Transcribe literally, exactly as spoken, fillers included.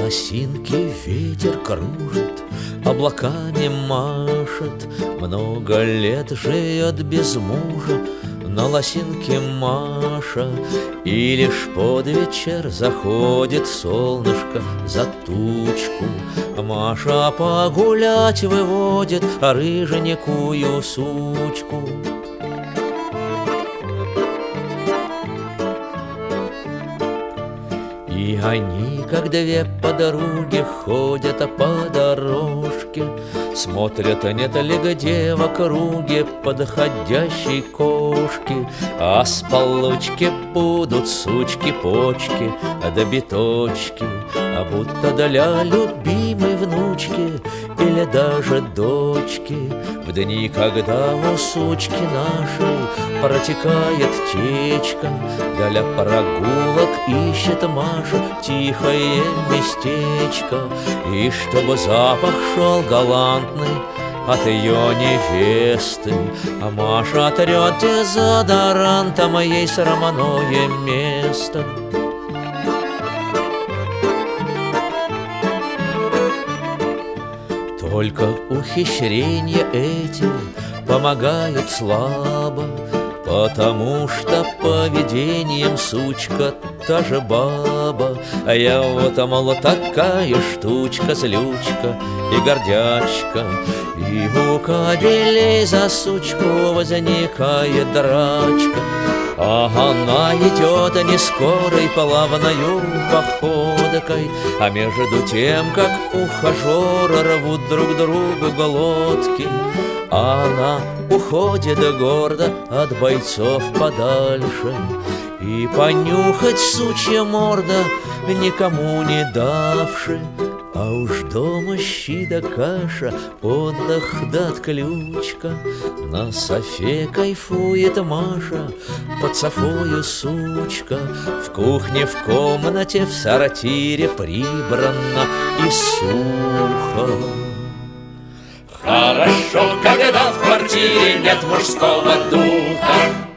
лосинке ветер кружит, облаками машет, много лет живет без мужа на лосинке Маша. И лишь под вечер заходит солнышко за тучку. Маша погулять выводит рыженькую сучку. И они, как две подруги, ходят по дорожке, смотрят, нет ли где в округе подходящей кошки. А с получки будут сучки-почки да биточки, а будто для любимой внучки или даже дочки. В дни, когда у сучки нашей протекает течка, для прогулок ищет Маша тихое местечко. И чтобы запах шел галантный от ее невесты, а Маша трет дезодорантом ей срамное место. Только ухищрения эти помогают слабо, потому что поведением сучка та же баба. А я вот, мол, такая штучка, злючка и гордячка. И у кобелей за сучку возникает драчка. А она идет не скорой, плавною походкой, а между тем, как ухажеры рвут друг другу глотки, она уходит гордо от бойцов подальше. И понюхать сучья морда никому не давши. А уж дома щи да каша, отдых да отключка. На софе кайфует Маша, под софою сучка. В кухне, в комнате, в сортире прибрано и сухо. Хорошо, когда в квартире нет мужского духа.